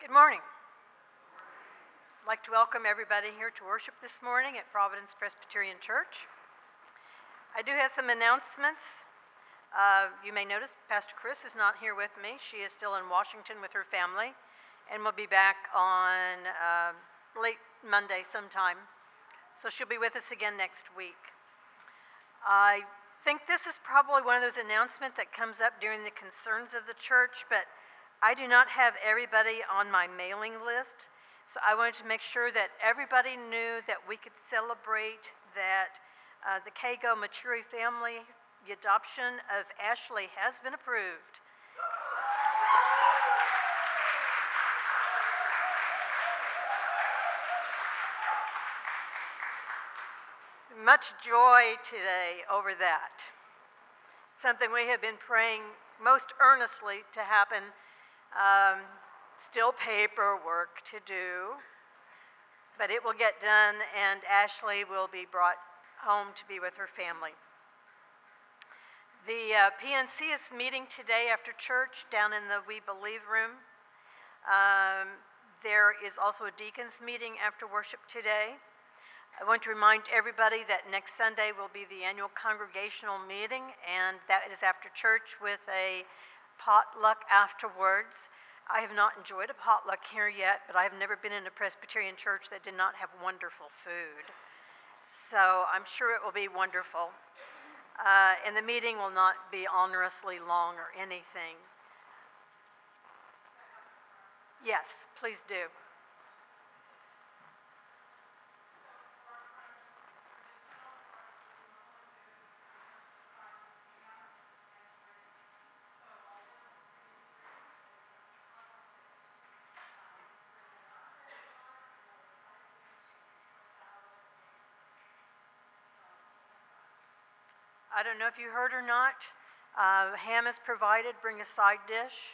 Good morning. I'd like to welcome everybody here to worship this morning at Providence Presbyterian Church. I do have some announcements. You may notice Pastor Chris is not here with me. She is still in Washington with her family and will be back on late Monday sometime. So she'll be with us again next week. I think this is probably one of those announcements that comes up during the concerns of the church, but I do not have everybody on my mailing list, so I wanted to make sure that everybody knew that we could celebrate that the Kago Maturi family, the adoption of Ashley has been approved. Much joy today over that. Something we have been praying most earnestly to happen. Still paperwork to do, but it will get done, and Ashley will be brought home to be with her family. The PNC is meeting today after church down in the We Believe room. There is also a deacons meeting after worship today. I want to remind everybody that next Sunday will be the annual congregational meeting, and that is after church with a potluck afterwards. I have not enjoyed a potluck here yet, but I have never been in a Presbyterian church that did not have wonderful food. So I'm sure it will be wonderful. And the meeting will not be onerously long or anything. Yes, please do. I don't know if you heard or not. Ham is provided. Bring a side dish.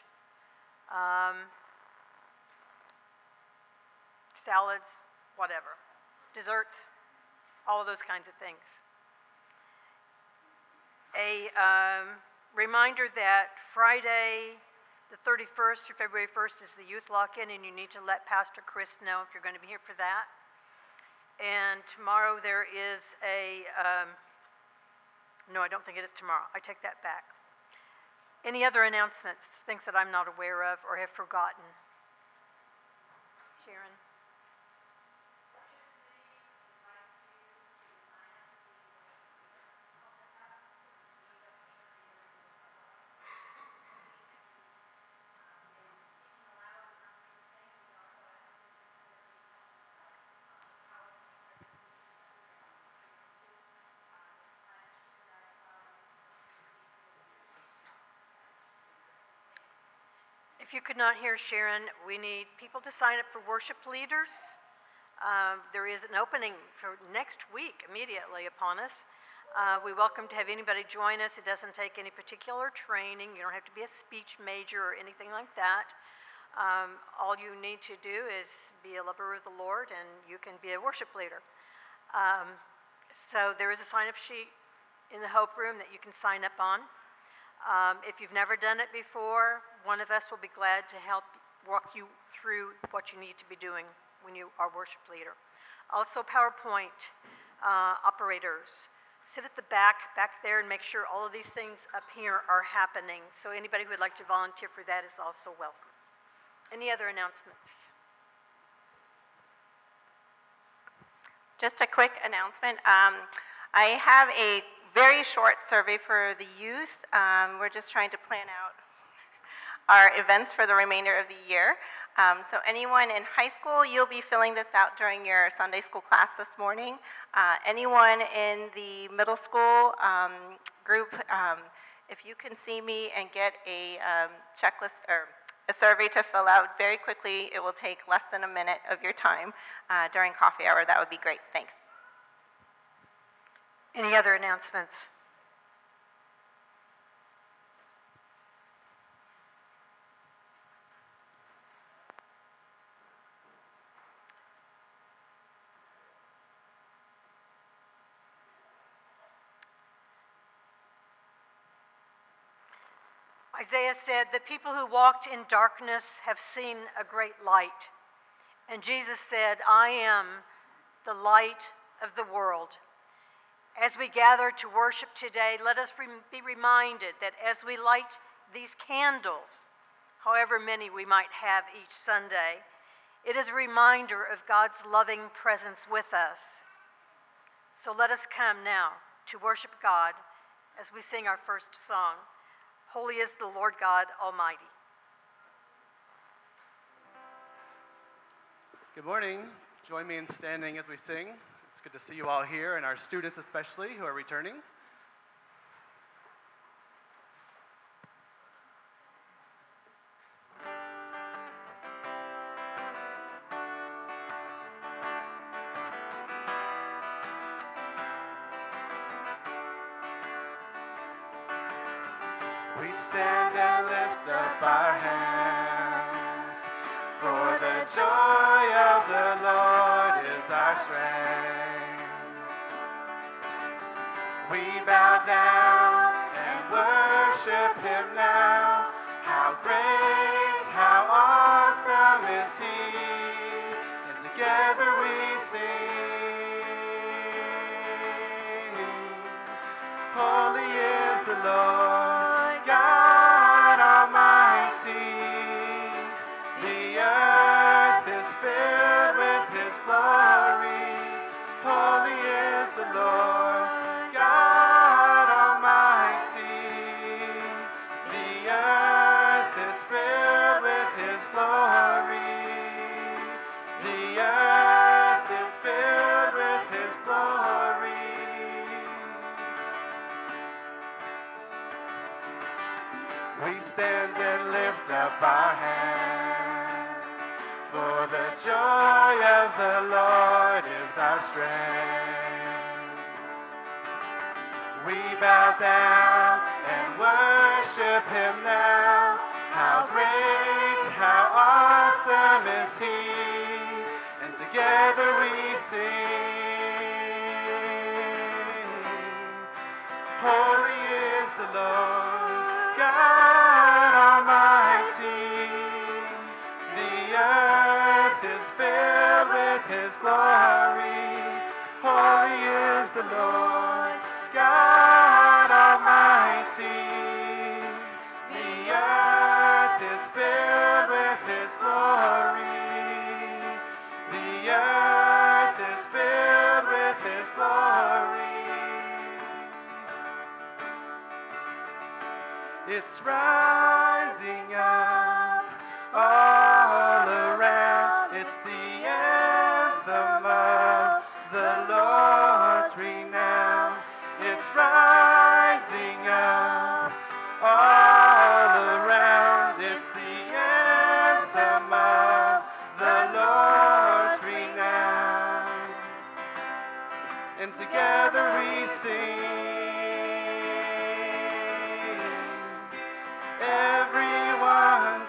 Salads, whatever. Desserts, all of those kinds of things. A reminder that Friday the 31st through February 1st is the youth lock-in, and you need to let Pastor Chris know if you're going to be here for that. And tomorrow there is a... No, I don't think it is tomorrow. I take that back. Any other announcements, things that I'm not aware of or have forgotten? Sharon? If you could not hear Sharon, we need people to sign up for worship leaders. There is an opening for next week immediately upon us. We welcome to have anybody join us. It doesn't take any particular training. You don't have to be a speech major or anything like that. All you need to do is be a lover of the Lord, and you can be a worship leader. So there is a sign-up sheet in the Hope Room that you can sign up on. If you've never done it before, one of us will be glad to help walk you through what you need to be doing when you are worship leader. Also, PowerPoint operators. Sit at the back there, and make sure all of these things up here are happening. So anybody who would like to volunteer for that is also welcome. Any other announcements? Just a quick announcement. I have a very short survey for the youth. We're just trying to plan out our events for the remainder of the year. So anyone in high school, you'll be filling this out during your Sunday school class this morning. Anyone in the middle school group, if you can see me and get a checklist or a survey to fill out very quickly, it will take less than a minute of your time during coffee hour. That would be great. Thanks. Any other announcements? Isaiah said, "The people who walked in darkness have seen a great light." And Jesus said, "I am the light of the world." As we gather to worship today, let us be reminded that as we light these candles, however many we might have each Sunday, it is a reminder of God's loving presence with us. So let us come now to worship God as we sing our first song, "Holy is the Lord God Almighty." Good morning. Join me in standing as we sing. It's good to see you all here, and our students especially who are returning. We stand and lift up our hands, for the joy of the Lord is our strength. We bow down and worship Him now. How great, how awesome is He, and together we sing. Holy is the Lord God Almighty. The earth is filled with His glory. Holy is the Lord God Almighty. The earth is filled with His glory. The earth is filled with His glory. We stand and lift up our hands, for the joy of the Lord is our strength. We bow down and worship Him now. How great, how awesome is He, and together we sing. Holy is the Lord God Almighty. The earth is filled with His glory. Holy is the Lord God Almighty. The earth is filled with His glory. The earth is filled with His glory. It's rising up all around. It's the anthem of the Lord's renown. It's rising up all around. It's the anthem of the Lord's renown. And together we sing. Everyone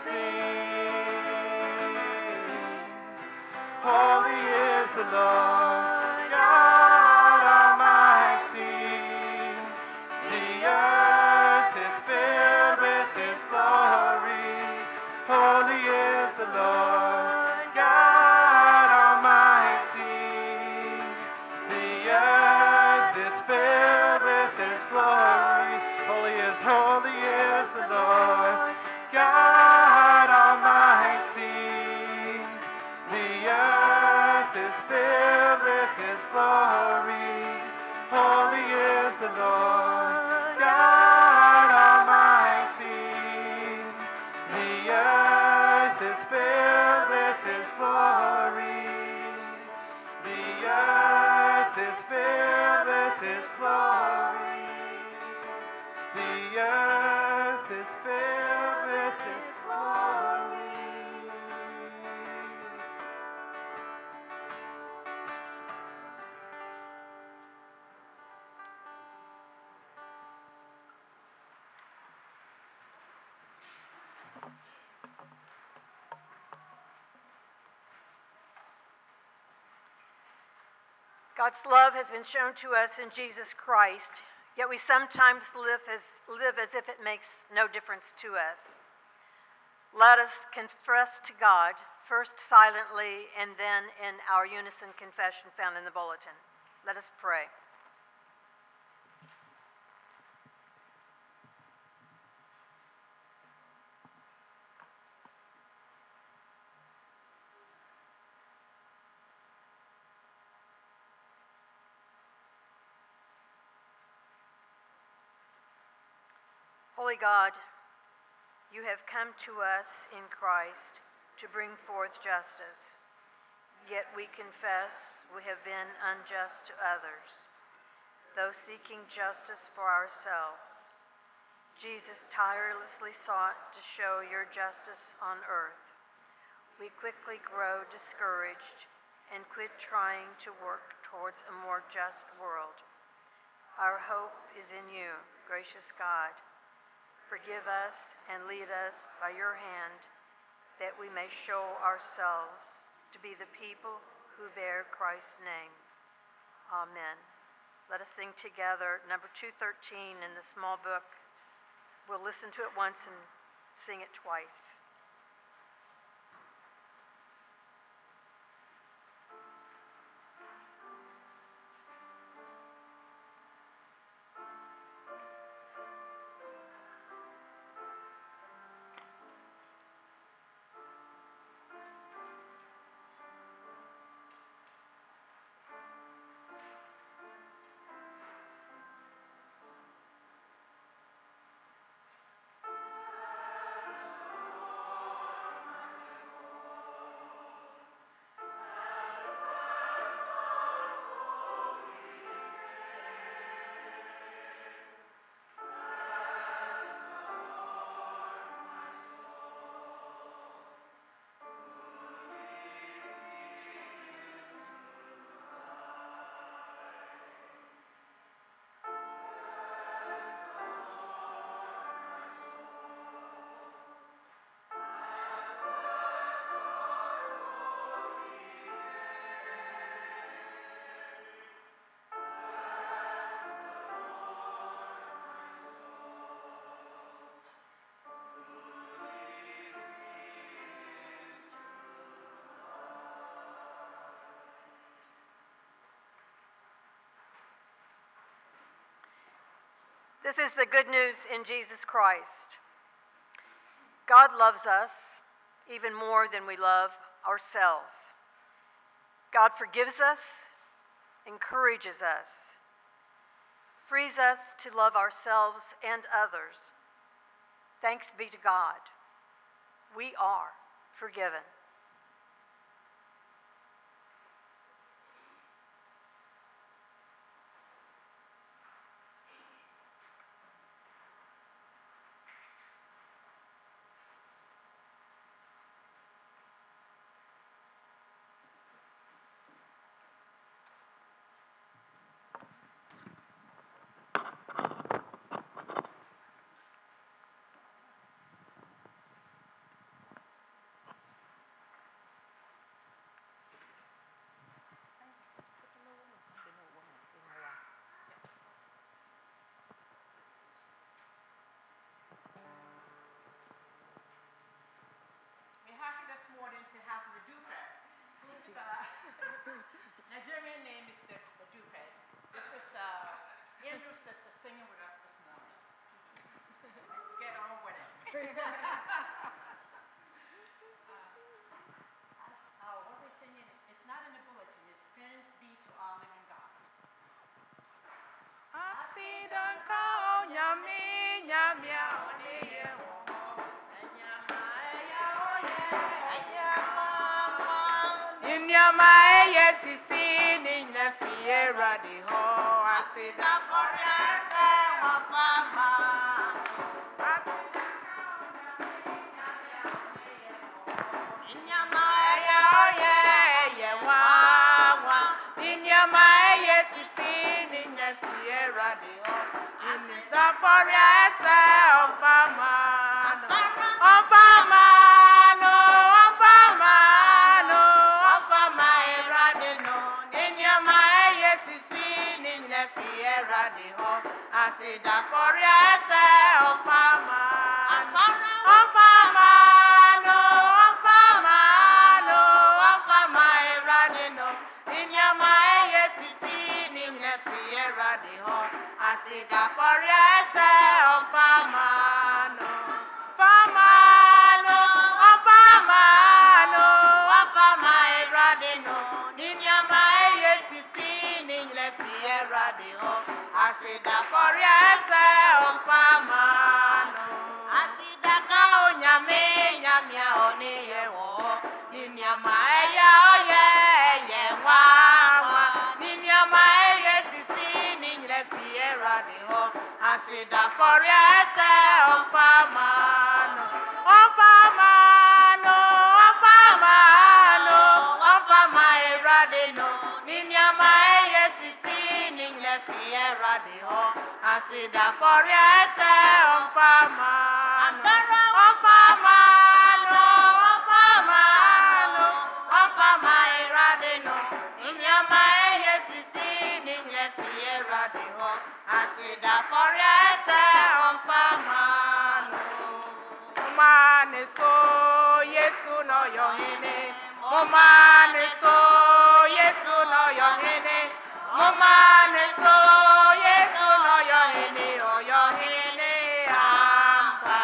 sing. Holy is the Lord God Almighty. The earth is filled with His glory. Holy is the Lord God Almighty. The earth is filled with His glory. Holy is the Lord God Almighty. The earth is filled with His glory. Holy is the Lord God Almighty. The earth is filled with His glory. The earth is filled with His glory. The earth is filled with His glory. God's love has been shown to us in Jesus Christ. Yet we sometimes live as if it makes no difference to us. Let us confess to God, first silently and then in our unison confession found in the bulletin. Let us pray. Holy God, you have come to us in Christ to bring forth justice. Yet we confess we have been unjust to others, though seeking justice for ourselves. Jesus tirelessly sought to show your justice on earth. We quickly grow discouraged and quit trying to work towards a more just world. Our hope is in you, gracious God. Forgive us and lead us by your hand, that we may show ourselves to be the people who bear Christ's name. Amen. Let us sing together number 213 in the small book. We'll listen to it once and sing it twice. This is the good news in Jesus Christ. God loves us even more than we love ourselves. God forgives us, encourages us, frees us to love ourselves and others. Thanks be to God. We are forgiven. To have Medupe, whose Nigerian name is Medupe. This is Andrew's sister singing with us this morning. Let's get on with it. What we're singing, it's not in the bulletin, it's Thanks Be to Our Living God. ese omfamano, omfamano, omfamano, omfama eradeno, ninyama eyesisi ninye fi eradeho, asida for ese omfamano, omfamano, omfamano, omfama eradeno, ninyama eyesisi ninye fi eradeho, asida for ese omfamano. Mumane so Yesu no yohene, mumane so Yesu no yohene, mumane so Yesu no yohene, o yohene ampa.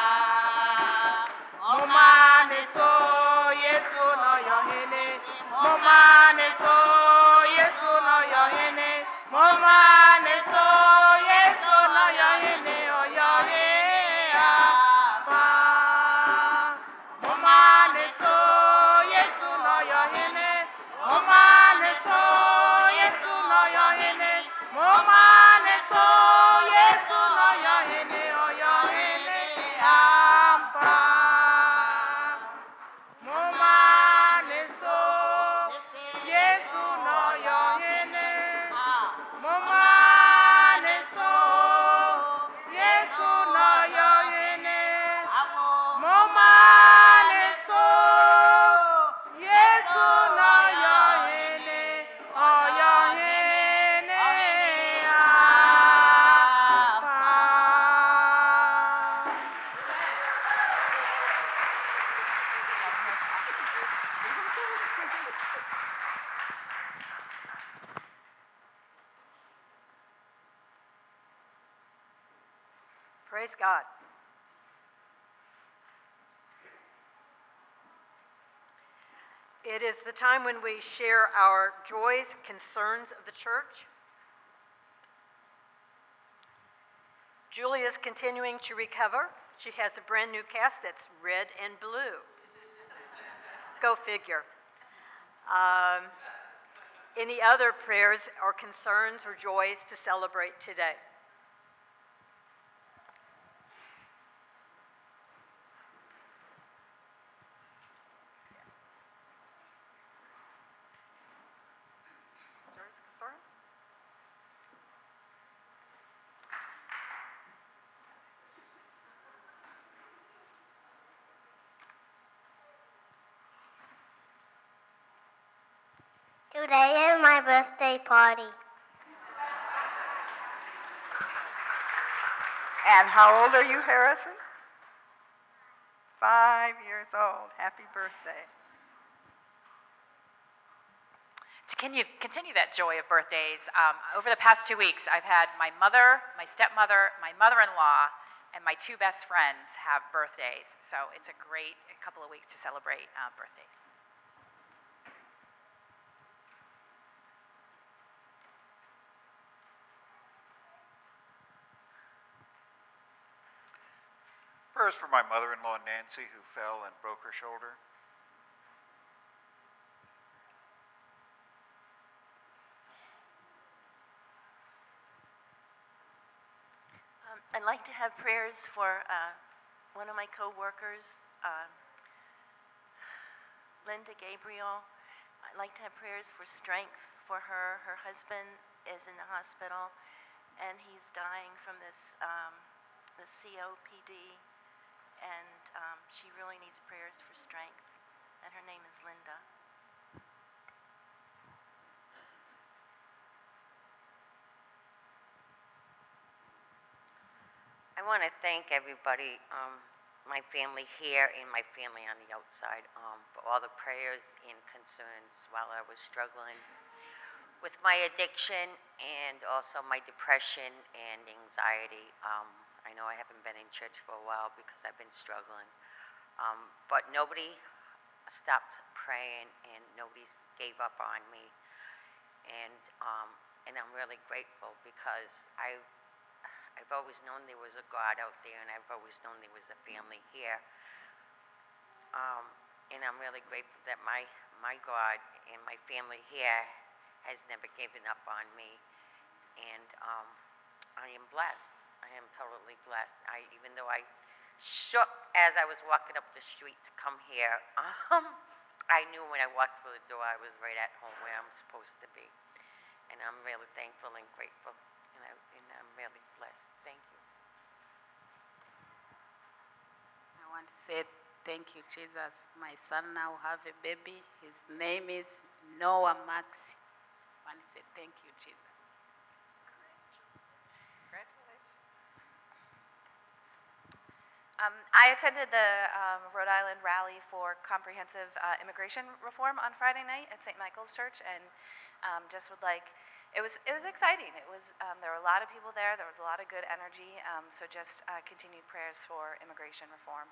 Mumane so Yesu no yohene, mumane so Yesu no yohene, mumane so Yesu no yohene, o yohene ampa. Mumane so Yesu no yohene, mumane so Yesu no yohene, mumane so Yesu no yohene, o yohene ampa. Mumane so Yesu no yohene, mumane so Yesu no yohene, mumane so Yesu no yohene, o yohene ampa. Praise God. It is the time when we share our joys, concerns of the church. Julie is continuing to recover. She has a brand new cast that's red and blue. Go figure. Any other prayers or concerns or joys to celebrate today? Joys, concerns? Today is my birthday party. And how old are you, Harrison? 5 years old. Happy birthday. To continue that joy of birthdays, over the past 2 weeks, I've had my mother, my stepmother, my mother-in-law, and my 2 best friends have birthdays. So it's a great couple of weeks to celebrate birthdays. Prayers for my mother-in-law, Nancy, who fell and broke her shoulder. I'd like to have prayers for one of my co-workers, Linda Gabriel. I'd like to have prayers for strength for her. Her husband is in the hospital, and he's dying from this the COPD, and she really needs prayers for strength. And her name is Linda. I want to thank everybody, my family here and my family on the outside, for all the prayers and concerns while I was struggling with my addiction and also my depression and anxiety. I know I haven't been in church for a while because I've been struggling, but nobody stopped praying and nobody gave up on me, and I'm really grateful because I've always known there was a God out there, and I've always known there was a family here. And I'm really grateful that my God and my family here has never given up on me. And I am blessed. I am totally blessed. Even though I shook as I was walking up the street to come here, I knew when I walked through the door I was right at home where I'm supposed to be. And I'm really thankful and grateful, and I'm really blessed. Thank you. I want to say thank you, Jesus. My son now have a baby. His name is Noah Maxi. I want to say thank you, Jesus. I attended the Rhode Island rally for comprehensive immigration reform on Friday night at St. Michael's Church, and just would like, it was exciting. It was there were a lot of people there. There was a lot of good energy. So just continued prayers for immigration reform.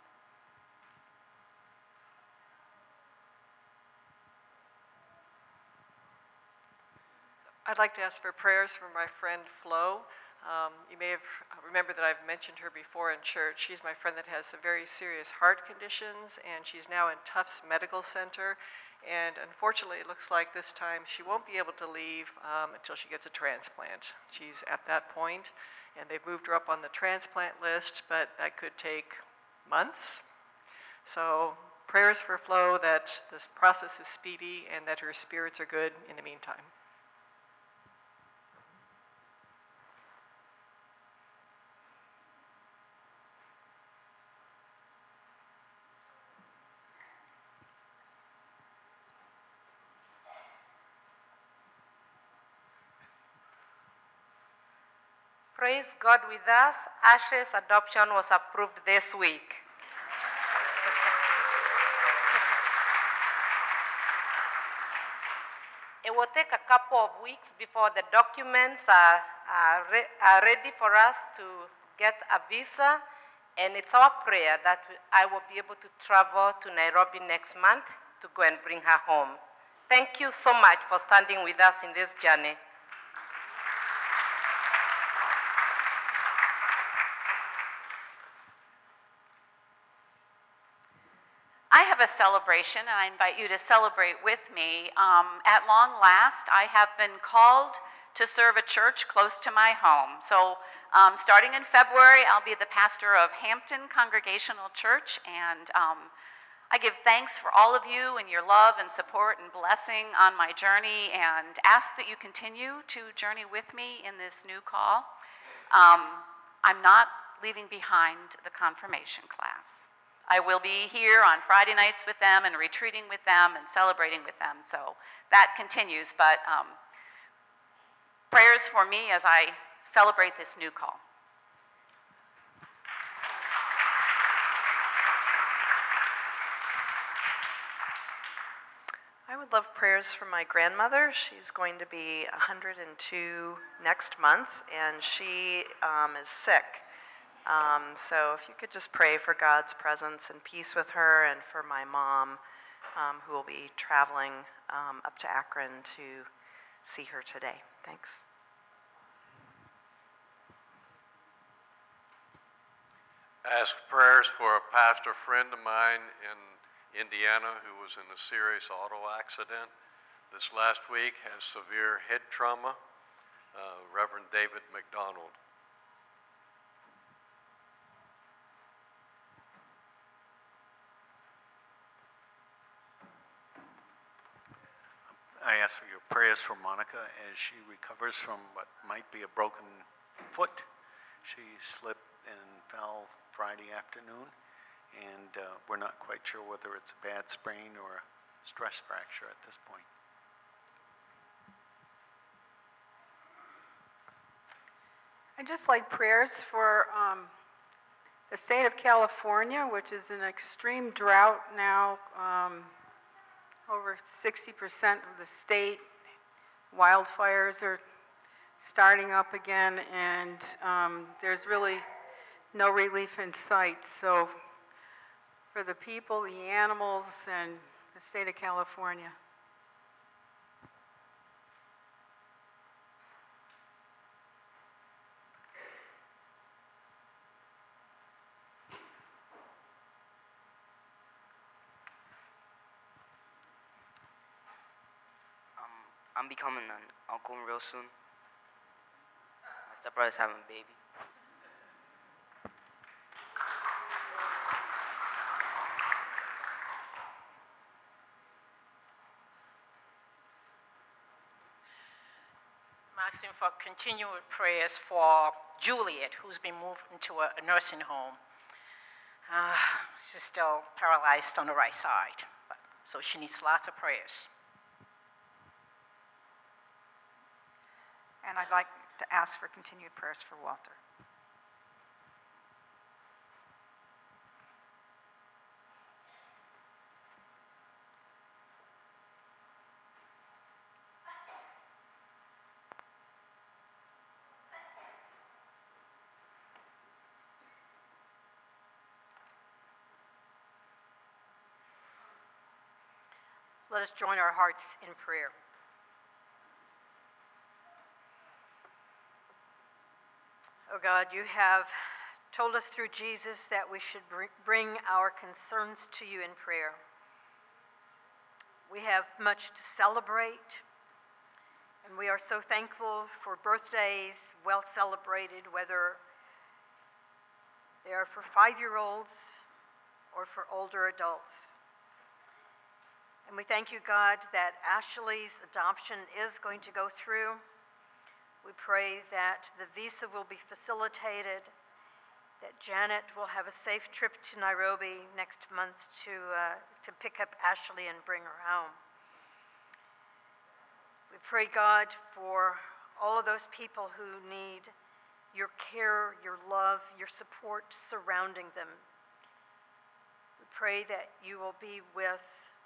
I'd like to ask for prayers for my friend Flo. You may have remembered that I've mentioned her before in church. She's my friend that has some very serious heart conditions, and she's now in Tufts Medical Center. And unfortunately, it looks like this time she won't be able to leave until she gets a transplant. She's at that point, and they've moved her up on the transplant list, but that could take months. So prayers for Flo that this process is speedy and that her spirits are good in the meantime. Praise God with us. Ashley's adoption was approved this week. It will take a couple of weeks before the documents are ready for us to get a visa, and it's our prayer that I will be able to travel to Nairobi next month to go and bring her home. Thank you so much for standing with us in this journey. I have a celebration, and I invite you to celebrate with me. At long last, I have been called to serve a church close to my home. So starting in February, I'll be the pastor of Hampton Congregational Church, and I give thanks for all of you and your love and support and blessing on my journey, and ask that you continue to journey with me in this new call. I'm not leaving behind the confirmation class. I will be here on Friday nights with them and retreating with them and celebrating with them. So that continues, but prayers for me as I celebrate this new call. I would love prayers for my grandmother. She's going to be 102 next month, and she is sick. So if you could just pray for God's presence and peace with her, and for my mom, who will be traveling up to Akron to see her today. Thanks. Ask prayers for a pastor friend of mine in Indiana who was in a serious auto accident this last week, has severe head trauma, Reverend David McDonald. I ask for your prayers for Monica as she recovers from what might be a broken foot. She slipped and fell Friday afternoon, and we're not quite sure whether it's a bad sprain or a stress fracture at this point. I'd just like prayers for the state of California, which is in extreme drought now. Over 60% of the state. Wildfires are starting up again, and there's really no relief in sight. So for the people, the animals, and the state of California. I'm becoming an uncle real soon. My stepbrother's having a baby. asking for continued prayers for Juliet, who's been moved into a nursing home. She's still paralyzed on the right side, so she needs lots of prayers. And I'd like to ask for continued prayers for Walter. Let us join our hearts in prayer. Oh God, you have told us through Jesus that we should bring our concerns to you in prayer. We have much to celebrate, and we are so thankful for birthdays well celebrated, whether they are for 5-year-olds or for older adults. And we thank you, God, that Ashley's adoption is going to go through. We pray that the visa will be facilitated, that Janet will have a safe trip to Nairobi next month to pick up Ashley and bring her home. We pray, God, for all of those people who need your care, your love, your support surrounding them. We pray that you will be with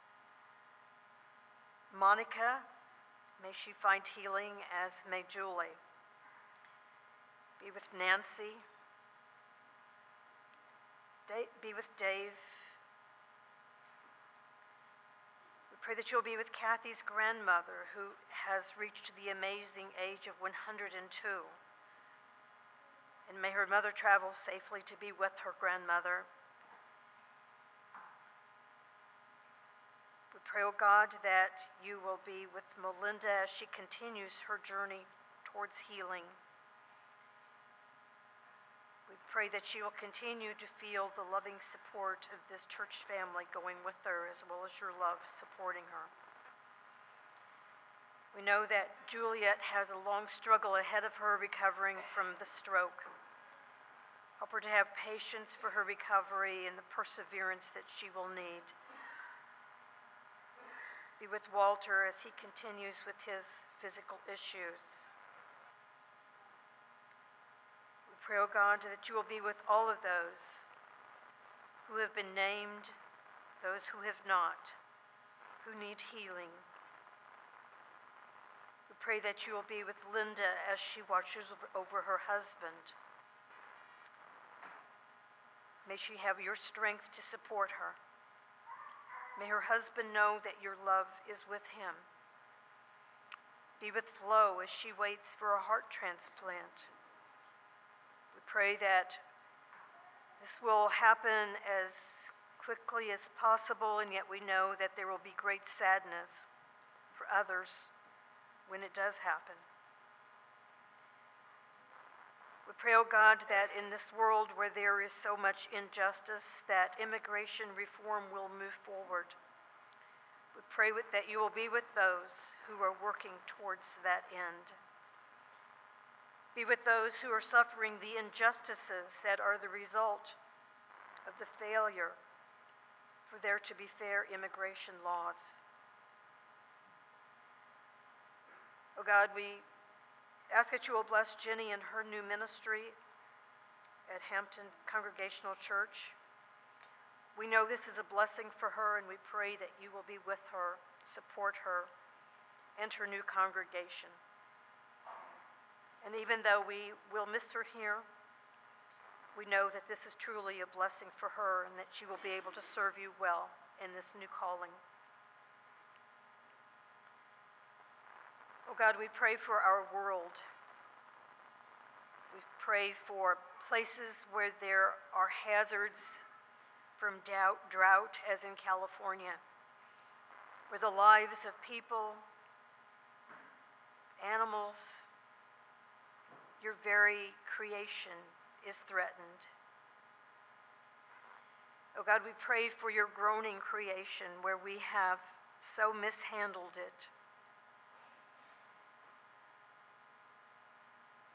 Monica. May she find healing, as may Julie. Be with Nancy. Be with Dave. We pray that you'll be with Kathy's grandmother, who has reached the amazing age of 102. And may her mother travel safely to be with her grandmother. We pray, oh God, that you will be with Melinda as she continues her journey towards healing. We pray that she will continue to feel the loving support of this church family going with her, as well as your love supporting her. We know that Juliet has a long struggle ahead of her recovering from the stroke. Help her to have patience for her recovery and the perseverance that she will need. Be with Walter as he continues with his physical issues. We pray, oh God, that you will be with all of those who have been named, those who have not, who need healing. We pray that you will be with Linda as she watches over her husband. May she have your strength to support her. May her husband know that your love is with him. Be with Flo as she waits for a heart transplant. We pray that this will happen as quickly as possible, and yet we know that there will be great sadness for others when it does happen. We pray, oh God, that in this world where there is so much injustice, that immigration reform will move forward. We pray that you will be with those who are working towards that end. Be with those who are suffering the injustices that are the result of the failure for there to be fair immigration laws. Oh God, we ask that you will bless Jenny and her new ministry at Hampton Congregational Church. We know this is a blessing for her, and we pray that you will be with her, support her, and her new congregation. And even though we will miss her here, we know that this is truly a blessing for her and that she will be able to serve you well in this new calling. Oh God, we pray for our world. We pray for places where there are hazards from drought, as in California, where the lives of people, animals, your very creation is threatened. Oh God, we pray for your groaning creation where we have so mishandled it.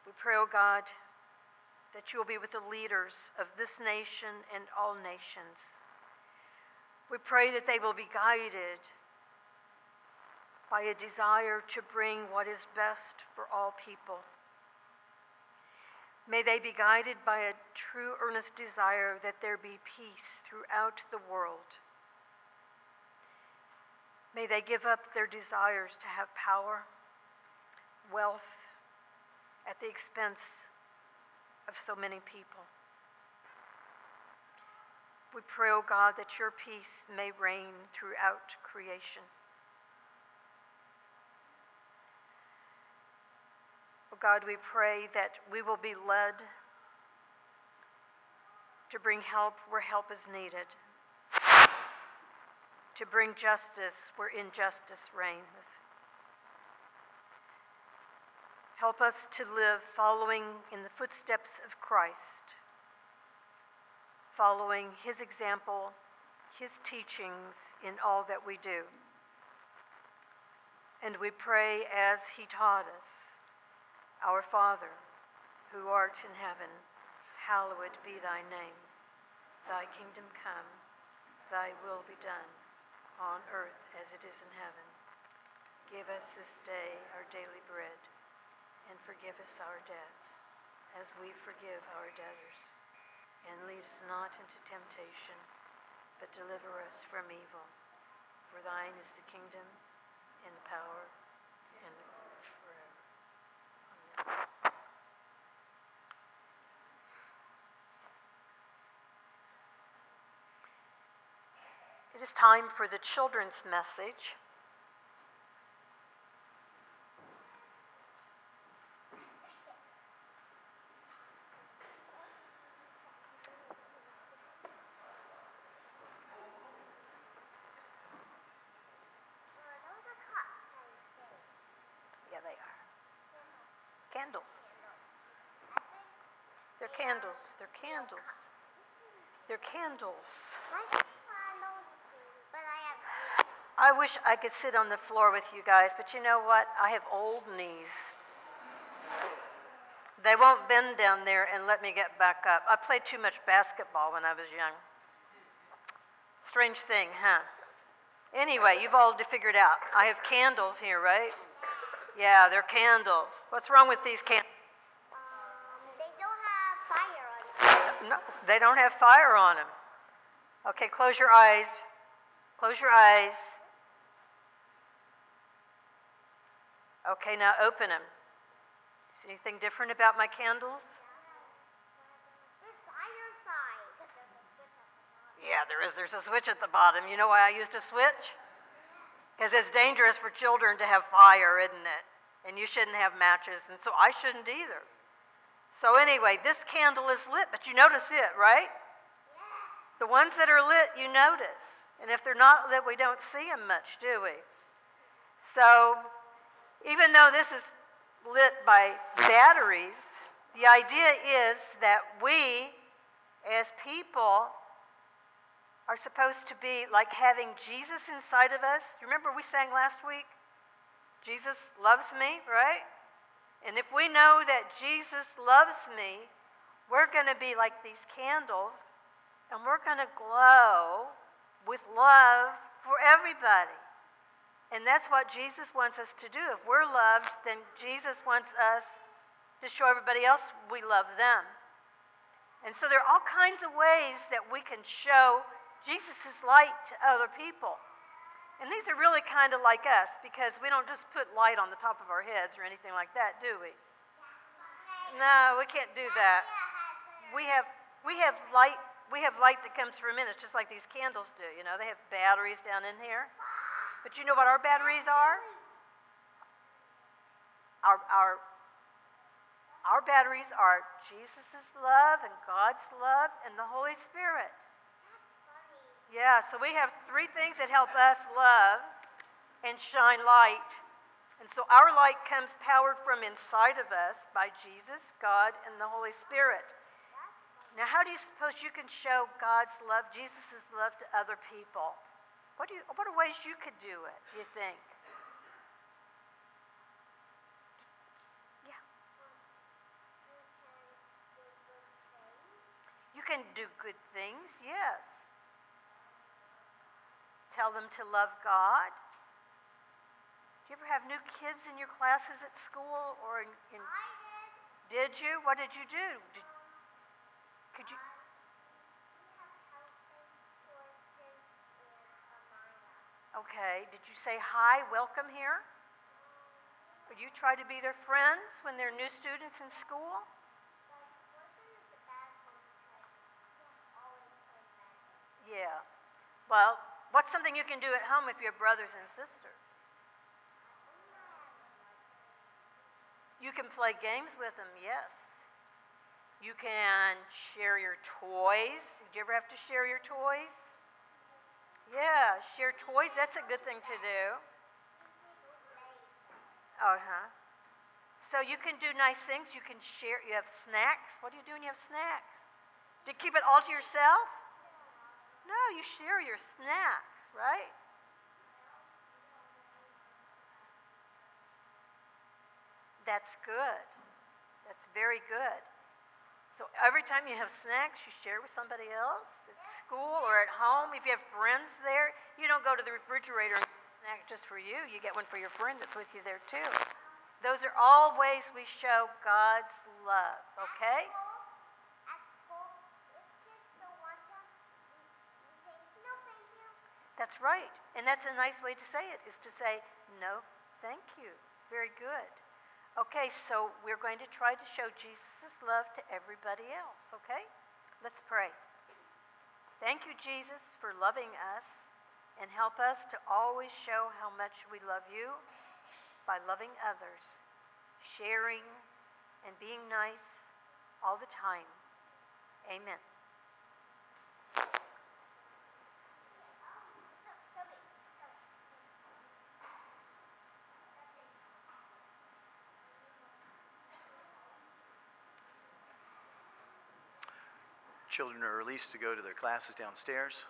We pray, O God, that you will be with the leaders of this nation and all nations. We pray that they will be guided by a desire to bring what is best for all people. May they be guided by a true, earnest desire that there be peace throughout the world. May they give up their desires to have power, wealth, at the expense of so many people. We pray, O God, that your peace may reign throughout creation. O God, we pray that we will be led to bring help where help is needed, to bring justice where injustice reigns. Help us to live following in the footsteps of Christ, following his example, his teachings in all that we do. And we pray as he taught us, Our Father, who art in heaven, hallowed be thy name. Thy kingdom come, thy will be done, on earth as it is in heaven. Give us this day our daily bread, and forgive us our debts, as we forgive our debtors. And lead us not into temptation, but deliver us from evil. For thine is the kingdom, and the power, and the glory forever. Amen. It is time for the children's message. Yeah, they are. Candles. They're candles. They're candles. They're candles. I wish I could sit on the floor with you guys, but you know what? I have old knees. They won't bend down there and let me get back up. I played too much basketball when I was young. Strange thing, huh? Anyway, you've all figured out. I have candles here, right? Yeah, they're candles. What's wrong with these candles? They don't have fire on them. No, they don't have fire on them. Okay, close your eyes. Close your eyes. Okay, now open them. See anything different about my candles? There's fire inside. Yeah, there is. There's a switch at the bottom. You know why I used a switch? Because it's dangerous for children to have fire, isn't it? And you shouldn't have matches, and so I shouldn't either. So anyway, this candle is lit, but you notice it, right? The ones that are lit, you notice. And if they're not lit, we don't see them much, do we? So even though this is lit by batteries, the idea is that we, as people, are supposed to be like having Jesus inside of us. Remember we sang last week? Jesus loves me, right? And if we know that Jesus loves me, we're going to be like these candles, and we're going to glow with love for everybody. And that's what Jesus wants us to do. If we're loved, then Jesus wants us to show everybody else we love them. And so there are all kinds of ways that we can show Jesus' light to other people. And these are really kind of like us, because we don't just put light on the top of our heads or anything like that, do we? No, we can't do that. We have light. We have light that comes from in us, just like these candles do. You know, they have batteries down in here. But you know what our batteries are? Our batteries are Jesus' love and God's love and the Holy Spirit. Yeah, so we have three things that help us love and shine light. And so our light comes powered from inside of us by Jesus, God, and the Holy Spirit. Now, how do you suppose you can show God's love, Jesus' love to other people? What are ways you could do it, do you think? Yeah. can do good things, yes. Tell them to love God. Do you ever have new kids in your classes at school or in Did you? What did you do? Could you? Okay. Did you say hi, welcome here? Or you try to be their friends when they're new students in school? Yeah. Well, what's something you can do at home if you have brothers and sisters? You can play games with them, yes. You can share your toys. Did you ever have to share your toys? Yeah, share toys, that's a good thing to do. Uh-huh. So you can do nice things. You can share. You have snacks. What do you do when you have snacks? Do you keep it all to yourself? No, you share your snacks, right? That's good. That's very good. So every time you have snacks, you share with somebody else at school or at home. If you have friends there, you don't go to the refrigerator and get a snack just for you. You get one for your friend that's with you there too. Those are all ways we show God's love, okay? That's right. And that's a nice way to say it, is to say, no, thank you. Very good. Okay, so we're going to try to show Jesus' love to everybody else, okay? Let's pray. Thank you, Jesus, for loving us, and help us to always show how much we love you by loving others, sharing, and being nice all the time. Amen. Children are released to go to their classes downstairs.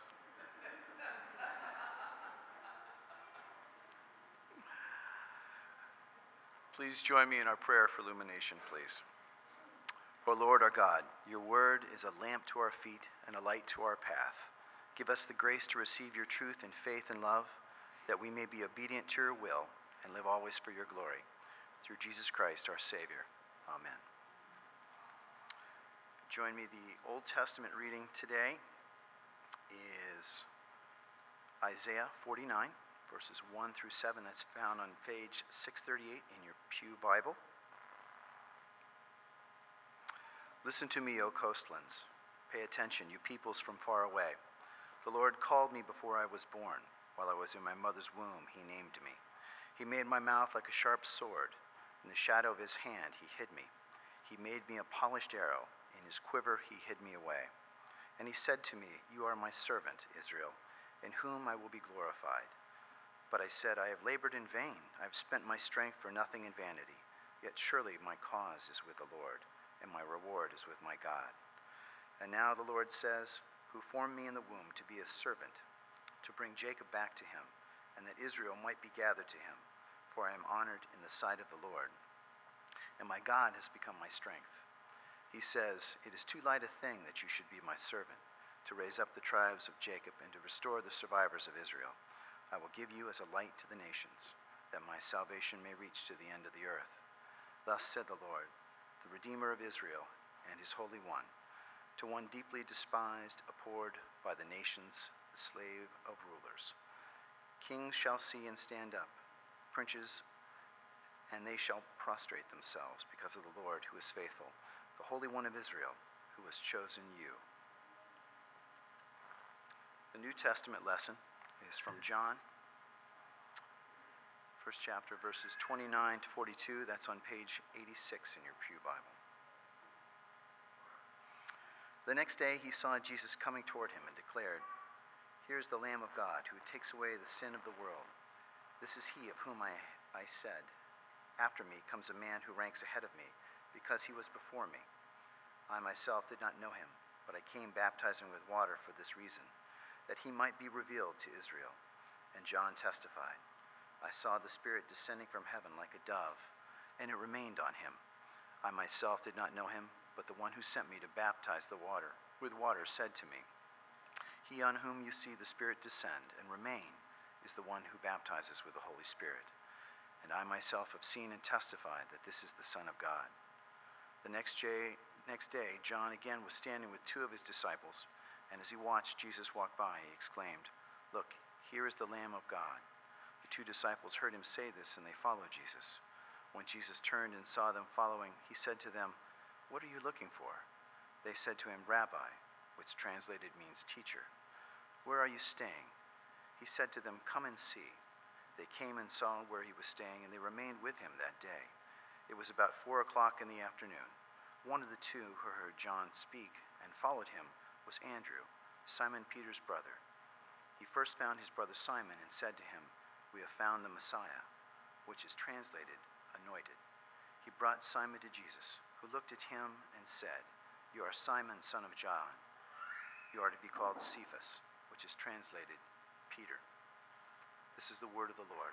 Please join me in our prayer for illumination, please. O Lord our God, your word is a lamp to our feet and a light to our path. Give us the grace to receive your truth in faith and love, that we may be obedient to your will and live always for your glory. Through Jesus Christ, our Savior. Amen. Join me. The Old Testament reading today is Isaiah 49. Verses 1 through 7, that's found on page 638 in your Pew Bible. Listen to me, O coastlands. Pay attention, you peoples from far away. The Lord called me before I was born. While I was in my mother's womb, he named me. He made my mouth like a sharp sword. In the shadow of his hand, he hid me. He made me a polished arrow. In his quiver, he hid me away. And he said to me, you are my servant, Israel, in whom I will be glorified. But I said, I have labored in vain. I have spent my strength for nothing in vanity. Yet surely my cause is with the Lord, and my reward is with my God. And now the Lord says, who formed me in the womb to be a servant, to bring Jacob back to him, and that Israel might be gathered to him. For I am honored in the sight of the Lord, and my God has become my strength. He says, it is too light a thing that you should be my servant, to raise up the tribes of Jacob and to restore the survivors of Israel. I will give you as a light to the nations, that my salvation may reach to the end of the earth. Thus said the Lord, the Redeemer of Israel and his Holy One, to one deeply despised, abhorred by the nations, the slave of rulers. Kings shall see and stand up, princes, and they shall prostrate themselves because of the Lord who is faithful, the Holy One of Israel, who has chosen you. The New Testament lesson is from John, first chapter, verses 29 to 42. That's on page 86 in your Pew Bible. The next day he saw Jesus coming toward him and declared, here is the Lamb of God who takes away the sin of the world. This is he of whom I said, after me comes a man who ranks ahead of me, because he was before me. I myself did not know him, but I came baptizing with water for this reason, that he might be revealed to Israel. And John testified, I saw the Spirit descending from heaven like a dove, and it remained on him. I myself did not know him, but the one who sent me to baptize the water with water said to me, "He on whom you see the Spirit descend and remain is the one who baptizes with the Holy Spirit. And I myself have seen and testified that this is the Son of God." The next day, John again was standing with two of his disciples, and as he watched Jesus walk by, he exclaimed, "Look, here is the Lamb of God." The two disciples heard him say this, and they followed Jesus. When Jesus turned and saw them following, he said to them, "What are you looking for?" They said to him, "Rabbi," which translated means teacher, "where are you staying?" He said to them, "Come and see." They came and saw where he was staying, and they remained with him that day. It was about 4 o'clock in the afternoon. One of the two who heard John speak and followed him was Andrew, Simon Peter's brother. He first found his brother Simon and said to him, "We have found the Messiah," which is translated anointed. He brought Simon to Jesus, who looked at him and said, "You are Simon, son of John. You are to be called Cephas," which is translated Peter. This is the word of the Lord.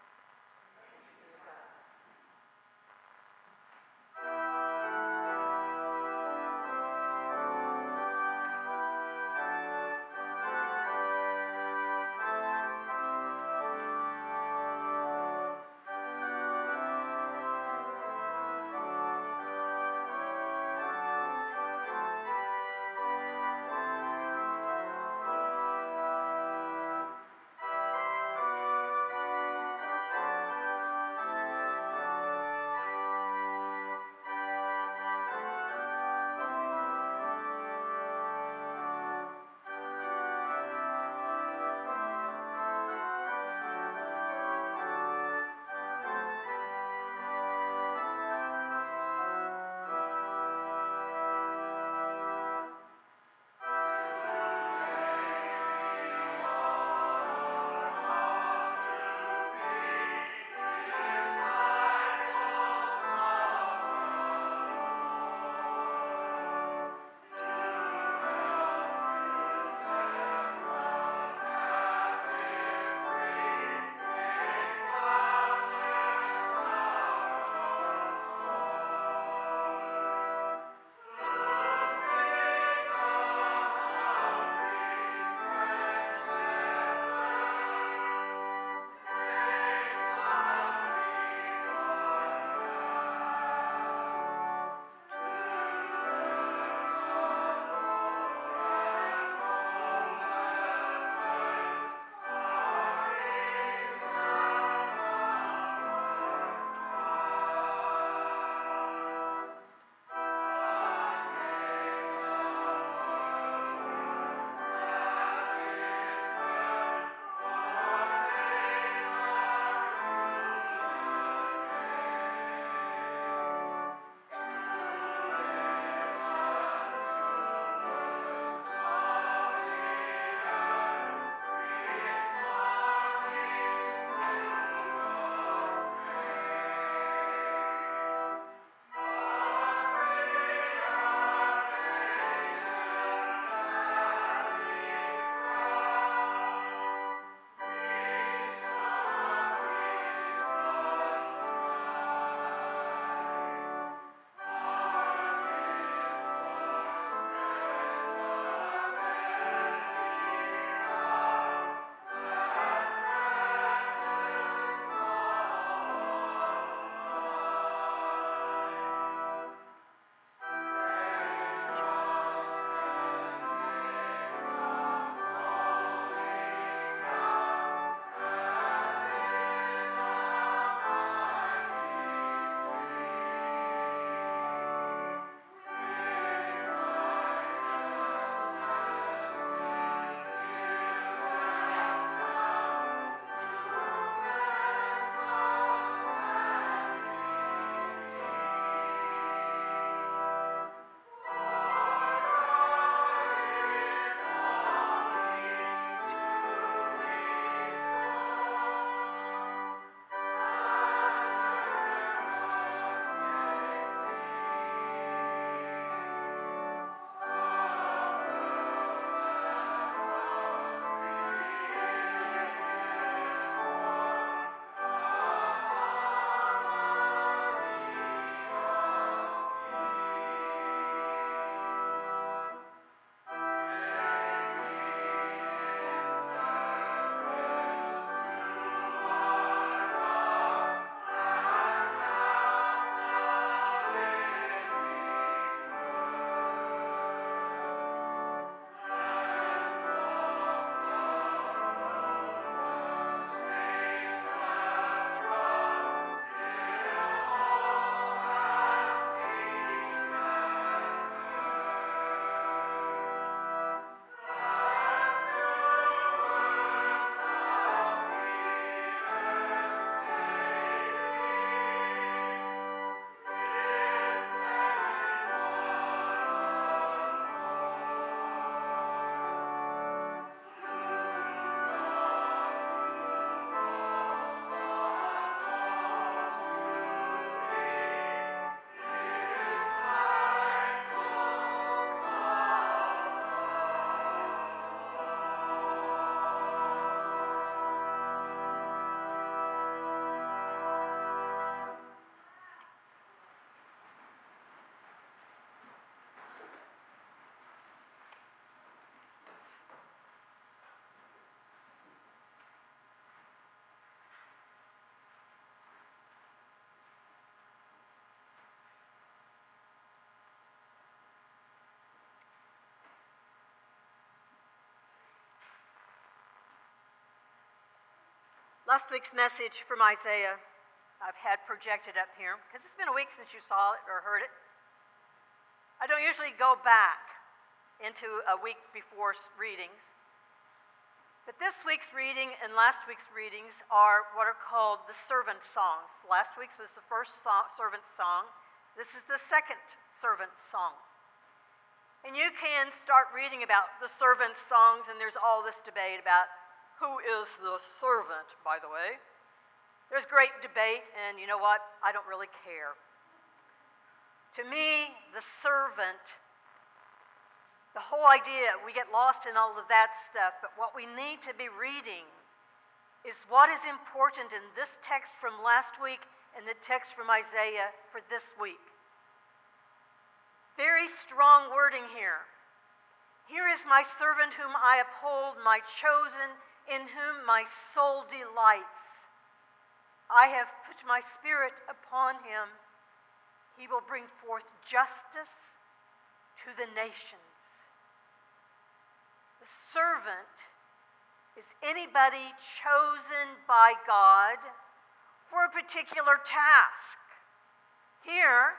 Last week's message from Isaiah I've had projected up here because it's been a week since you saw it or heard it. I don't usually go back into a week before readings, but this week's reading and last week's readings are what are called the servant songs. Last week's was the first servant song. This is the second servant song. And you can start reading about the servant songs, and there's all this debate about who is the servant, by the way. There's great debate, and you know what? I don't really care. To me, the servant, the whole idea, we get lost in all of that stuff, but what we need to be reading is what is important in this text from last week and the text from Isaiah for this week. Very strong wording here. Here is my servant whom I uphold, my chosen, in whom my soul delights. I have put my spirit upon him. He will bring forth justice to the nations. The servant is anybody chosen by God for a particular task. Here,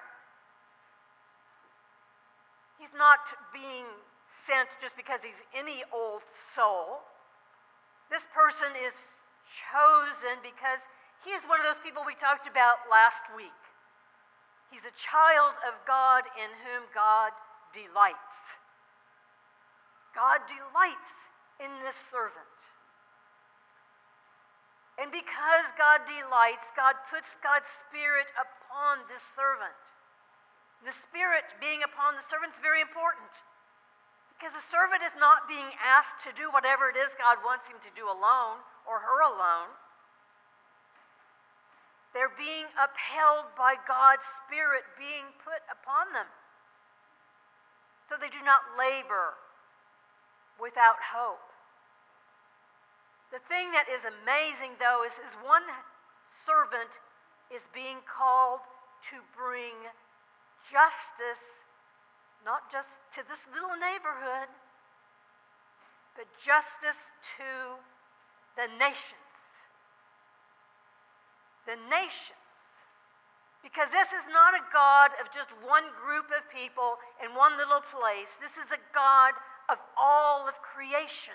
he's not being sent just because he's any old soul. This person is chosen because he is one of those people we talked about last week. He's a child of God in whom God delights. God delights in this servant. And because God delights, God puts God's Spirit upon this servant. The Spirit being upon the servant is very important. Because the servant is not being asked to do whatever it is God wants him to do alone or her alone. They're being upheld by God's Spirit being put upon them. So they do not labor without hope. The thing that is amazing, though, is one servant is being called to bring justice, not just to this little neighborhood, but justice to the nations. The nations. Because this is not a God of just one group of people in one little place. This is a God of all of creation.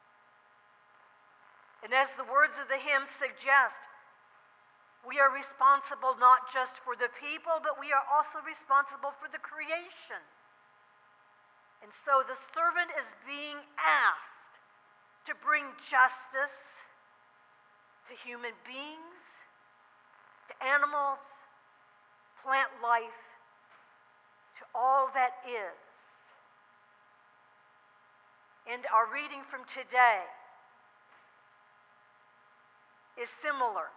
And as the words of the hymn suggest, we are responsible not just for the people, but we are also responsible for the creation. And so the servant is being asked to bring justice to human beings, to animals, plant life, to all that is. And our reading from today is similar,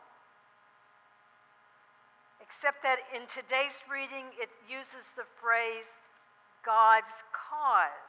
except that in today's reading it uses the phrase God's cause.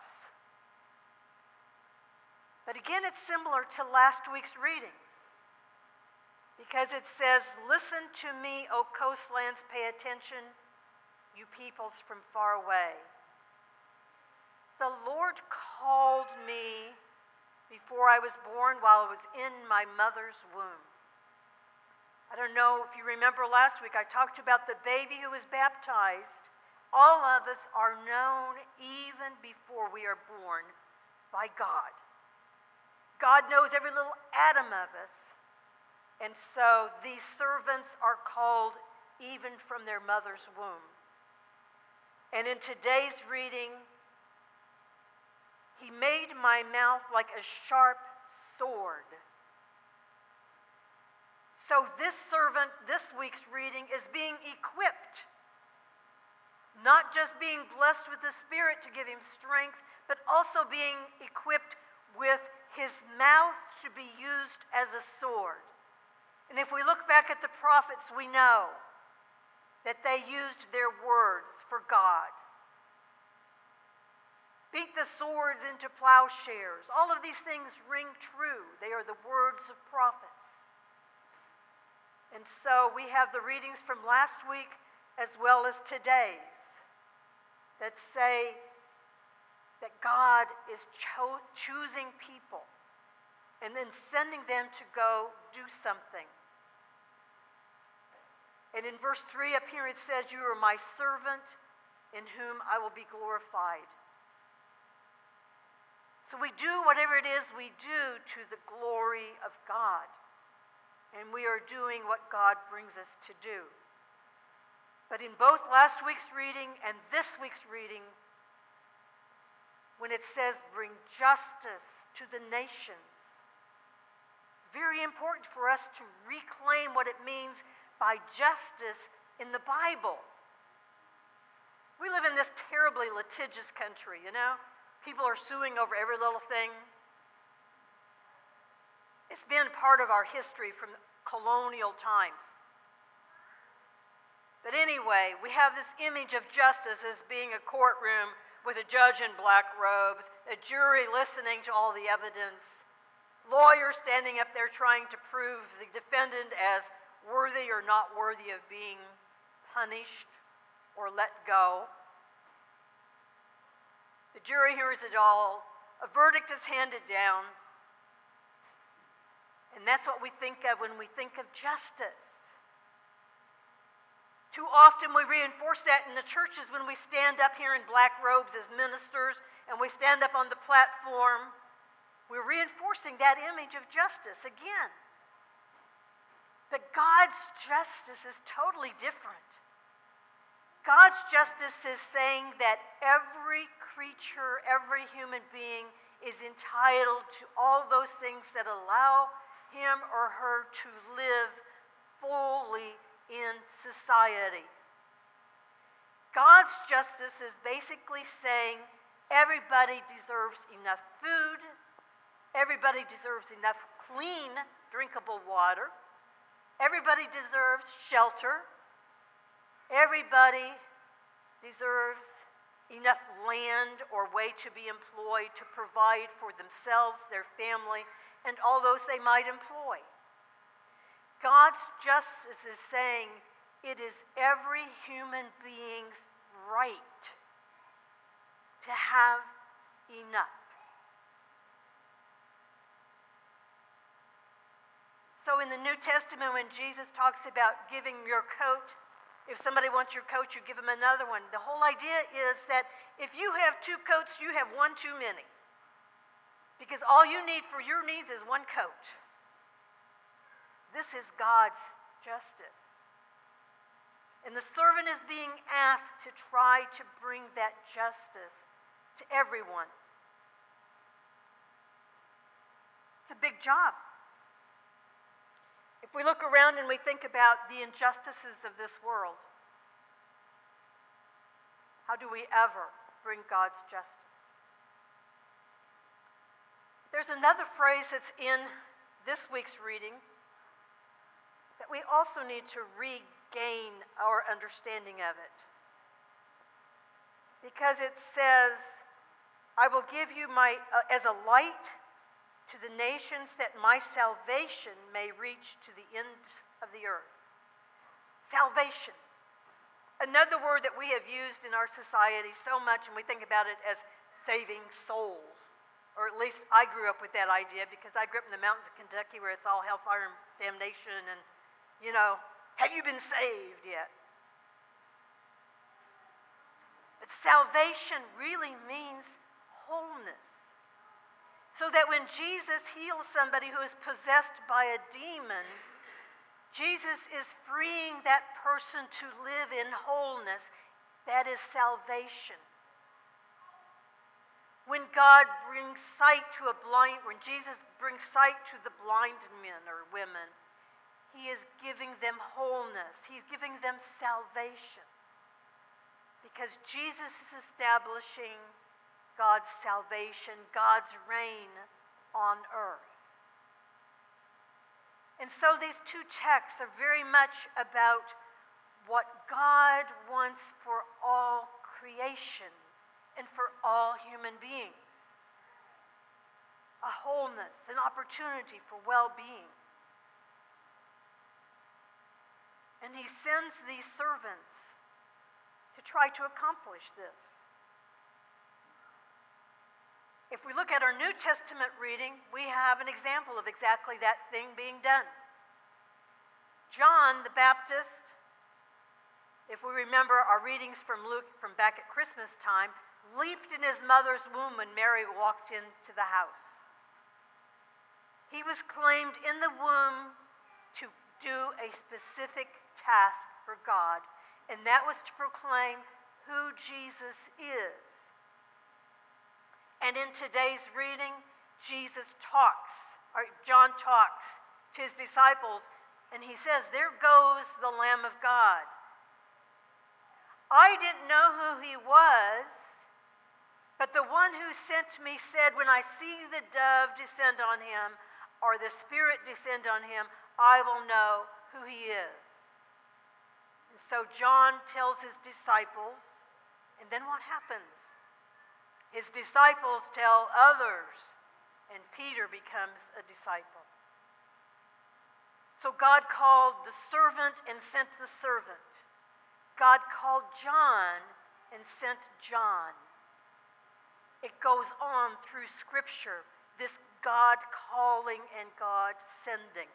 But again, it's similar to last week's reading, because it says, "Listen to me, O coastlands, pay attention, you peoples from far away. The Lord called me before I was born, while I was in my mother's womb." I don't know if you remember last week, I talked about the baby who was baptized. All of us are known even before we are born by God. God knows every little atom of us. And so these servants are called even from their mother's womb. And in today's reading, he made my mouth like a sharp sword. So this servant, this week's reading, is being equipped. Not just being blessed with the Spirit to give him strength, but also being equipped with his mouth to be used as a sword. And if we look back at the prophets, we know that they used their words for God. Beat the swords into plowshares. All of these things ring true. They are the words of prophets. And so we have the readings from last week as well as today's that say that God is choosing people and then sending them to go do something. And in verse 3 up here it says, "You are my servant in whom I will be glorified." So we do whatever it is we do to the glory of God. And we are doing what God brings us to do. But in both last week's reading and this week's reading, when it says bring justice to the nations, it's very important for us to reclaim what it means by justice in the Bible. We live in this terribly litigious country, you know? People are suing over every little thing. It's been part of our history from colonial times. But anyway, we have this image of justice as being a courtroom with a judge in black robes, a jury listening to all the evidence, lawyers standing up there trying to prove the defendant as worthy or not worthy of being punished or let go. The jury hears it all. A verdict is handed down. And that's what we think of when we think of justice. Too often we reinforce that in the churches when we stand up here in black robes as ministers and we stand up on the platform. We're reinforcing that image of justice again. But God's justice is totally different. God's justice is saying that every creature, every human being is entitled to all those things that allow him or her to live fully in society. God's justice is basically saying everybody deserves enough food, everybody deserves enough clean, drinkable water, everybody deserves shelter, everybody deserves enough land or way to be employed to provide for themselves, their family, and all those they might employ. God's justice is saying it is every human being's right to have enough. So in the New Testament, when Jesus talks about giving your coat, if somebody wants your coat, you give them another one. The whole idea is that if you have two coats, you have one too many. Because all you need for your needs is one coat. This is God's justice. And the servant is being asked to try to bring that justice to everyone. It's a big job. If we look around and we think about the injustices of this world, how do we ever bring God's justice? There's another phrase that's in this week's reading that we also need to regain our understanding of it. Because it says, I will give you as a light to the nations that my salvation may reach to the ends of the earth. Salvation. Another word that we have used in our society so much, and we think about it as saving souls. Or at least I grew up with that idea because I grew up in the mountains of Kentucky where it's all hellfire and damnation and, you know, have you been saved yet? But salvation really means wholeness. So that when Jesus heals somebody who is possessed by a demon, Jesus is freeing that person to live in wholeness. That is salvation. When God brings sight to when Jesus brings sight to the blind men or women, he is giving them wholeness. He's giving them salvation. Because Jesus is establishing God's salvation, God's reign on earth. And so these two texts are very much about what God wants for all creation and for all human beings. A wholeness, an opportunity for well-being. And he sends these servants to try to accomplish this. If we look at our New Testament reading, we have an example of exactly that thing being done. John the Baptist, if we remember our readings from Luke from back at Christmas time, leaped in his mother's womb when Mary walked into the house. He was claimed in the womb to do a specific task for God, and that was to proclaim who Jesus is. And in today's reading, John talks to his disciples, and he says, "There goes the Lamb of God." I didn't know who he was, but the one who sent me said, "When I see the dove descend on him, or the Spirit descend on him, I will know who he is." And so John tells his disciples, and then what happens? His disciples tell others, and Peter becomes a disciple. So God called the servant and sent the servant. God called John and sent John. It goes on through Scripture, this God calling and God sending.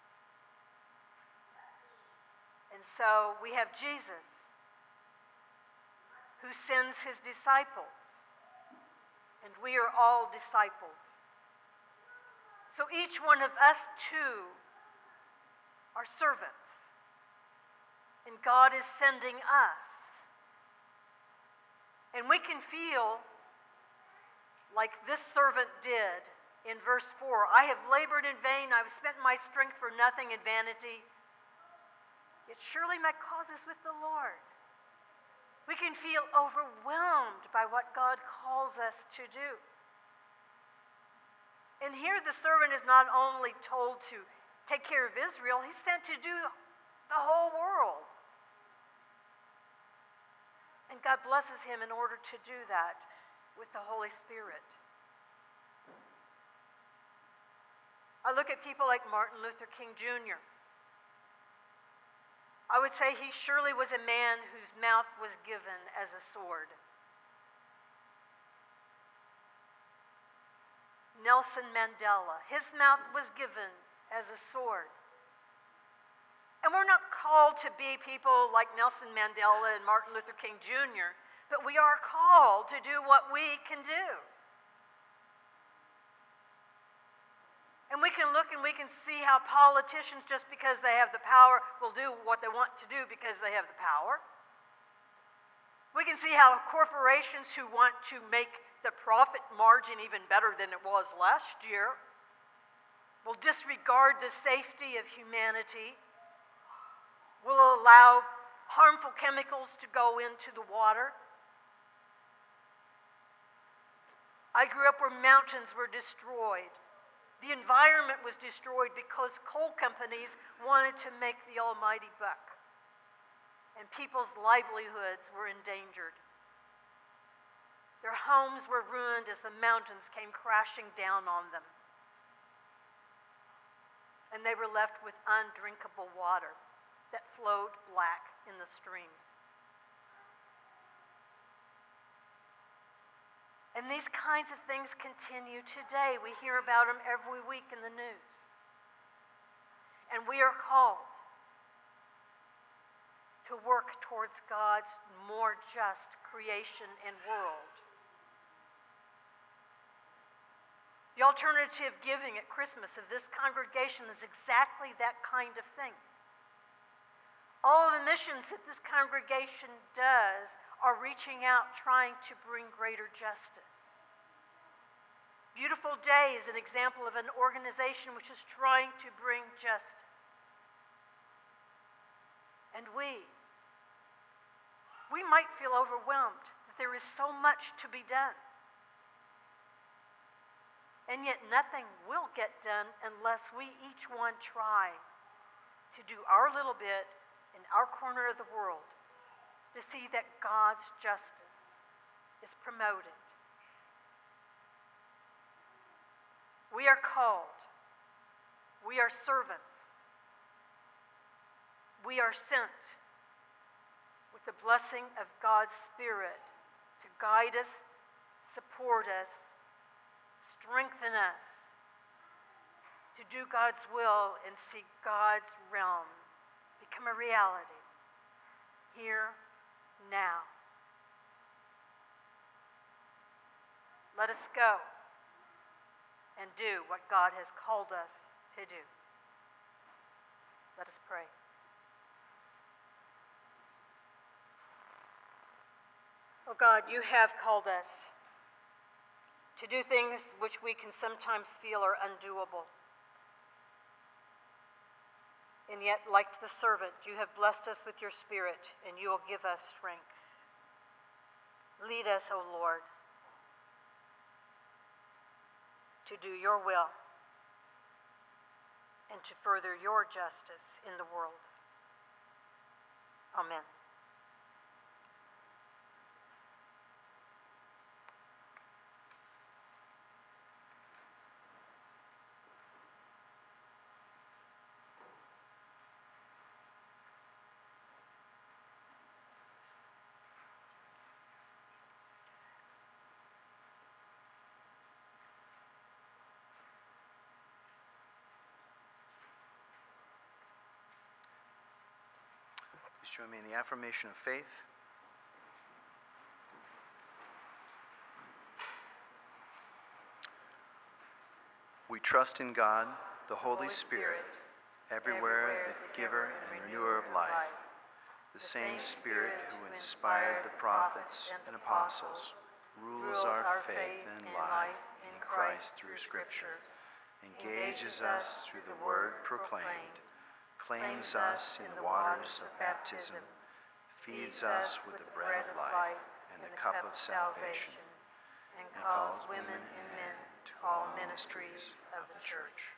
And so we have Jesus, who sends his disciples. And we are all disciples. So each one of us, too, are servants. And God is sending us. And we can feel like this servant did in verse 4. "I have labored in vain, I have spent my strength for nothing in vanity. Yet surely my cause is with the Lord." We can feel overwhelmed by what God calls us to do. And here the servant is not only told to take care of Israel, he's sent to do the whole world. And God blesses him in order to do that with the Holy Spirit. I look at people like Martin Luther King Jr. I would say he surely was a man whose mouth was given as a sword. Nelson Mandela, his mouth was given as a sword. And we're not called to be people like Nelson Mandela and Martin Luther King Jr., but we are called to do what we can do. And we can look and we can see how politicians, just because they have the power, will do what they want to do because they have the power. We can see how corporations who want to make the profit margin even better than it was last year will disregard the safety of humanity, will allow harmful chemicals to go into the water. I grew up where mountains were destroyed. The environment was destroyed because coal companies wanted to make the almighty buck. And people's livelihoods were endangered. Their homes were ruined as the mountains came crashing down on them. And they were left with undrinkable water that flowed black in the streams. And these kinds of things continue today. We hear about them every week in the news. And we are called to work towards God's more just creation and world. The alternative giving at Christmas of this congregation is exactly that kind of thing. All of the missions that this congregation does are reaching out, trying to bring greater justice. Beautiful Day is an example of an organization which is trying to bring justice. And we might feel overwhelmed that there is so much to be done. And yet nothing will get done unless we each one try to do our little bit in our corner of the world to see that God's justice is promoted. We are called. We are servants. We are sent with the blessing of God's Spirit to guide us, support us, strengthen us to do God's will and see God's realm become a reality here, now. Let us go and do what God has called us to do. Let us pray. Oh God, you have called us to do things which we can sometimes feel are undoable. And yet, like the servant, you have blessed us with your Spirit, and you will give us strength. Lead us, O Lord, to do your will and to further your justice in the world. Amen. Please join me in the affirmation of faith. We trust in God, the Holy Spirit, everywhere the giver and renewer of life, the same Spirit who inspired the prophets and apostles, rules our faith and life in Christ through Scripture, engages us through the word proclaimed, claims us in the waters of baptism, feeds us with the bread of life and the cup of salvation, and calls women and men to all ministries of the church.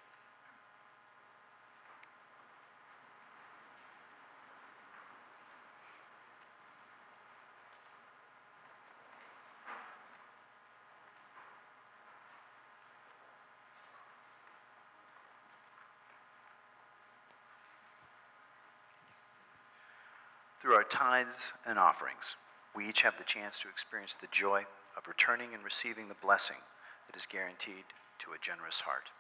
Through our tithes and offerings, we each have the chance to experience the joy of returning and receiving the blessing that is guaranteed to a generous heart.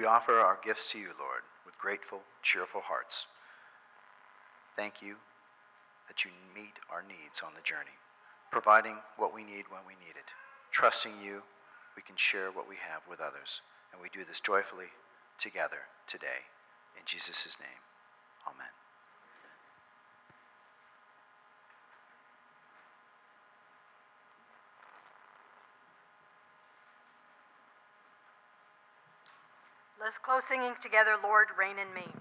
We offer our gifts to you, Lord, with grateful, cheerful hearts. Thank you that you meet our needs on the journey, providing what we need when we need it. Trusting you, we can share what we have with others, and we do this joyfully together today. In Jesus' name, amen. Let's close singing together, Lord, Reign in Me.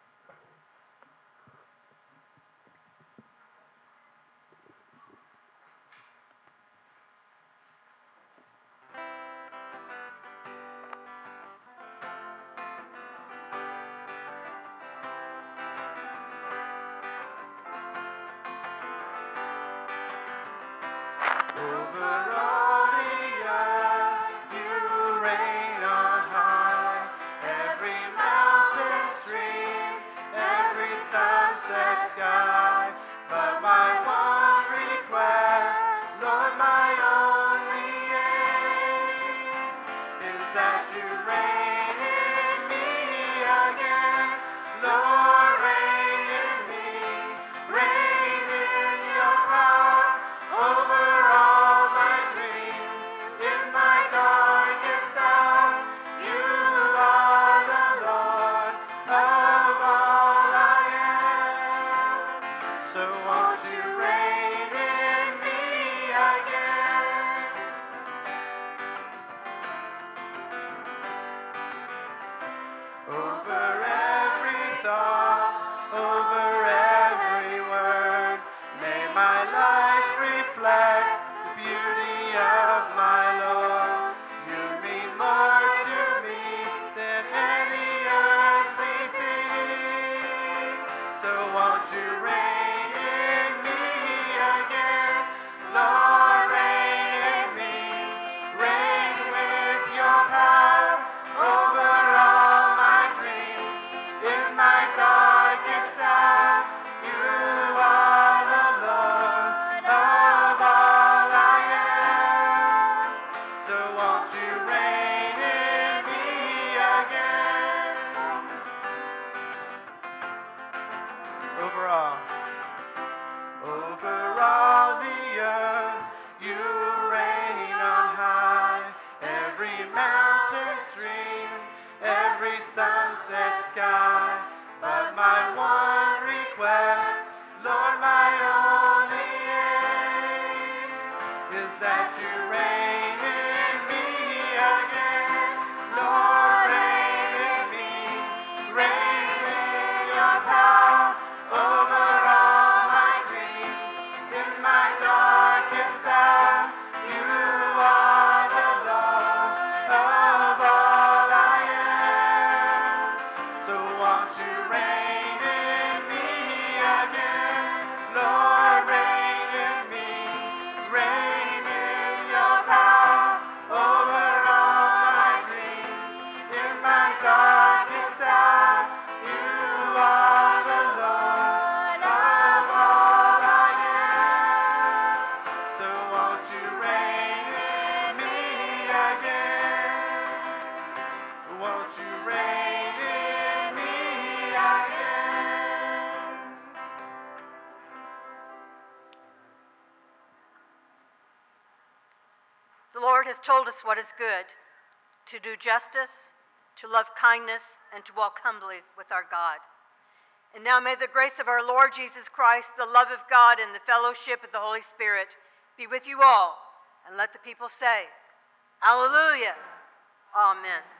Over all the earth, you reign on high. Every mountain, stream, every sunset sky. But my one request, Lord, my only aim, is that you reign in me again. Lord, reign in me, reign in your power over all my dreams. In my darkest hour, you are the Lord of all I am. So won't you reign in me again? Over every thought, over every word, may my life reflect the beauty of my Lord. You mean more to me than any earthly thing. So won't you reign in me again? Lord, reign in me, reign with your power over all my dreams. In my darkest hour, you are the Lord of all I am. So won't you reign in me again? Over all the earth, you reign on high. Every mountain, stream, every sunset sky. But my one request, Lord, my only aim, is that you reign in me again. Lord, reign in me, reign with your power over all my dreams. In my darkest hour, you are the Lord of all I am. So won't you reign in me again? Lord, reign in me, reign in your power over all my dreams. In my darkest hour, you are the Lord of all I am. So won't you reign in me again? Won't you reign in me again? The Lord has told us what is good, to do justice, to love kindness, and to walk humbly with our God. And now may the grace of our Lord Jesus Christ, the love of God, and the fellowship of the Holy Spirit be with you all. And let the people say, Alleluia. Amen.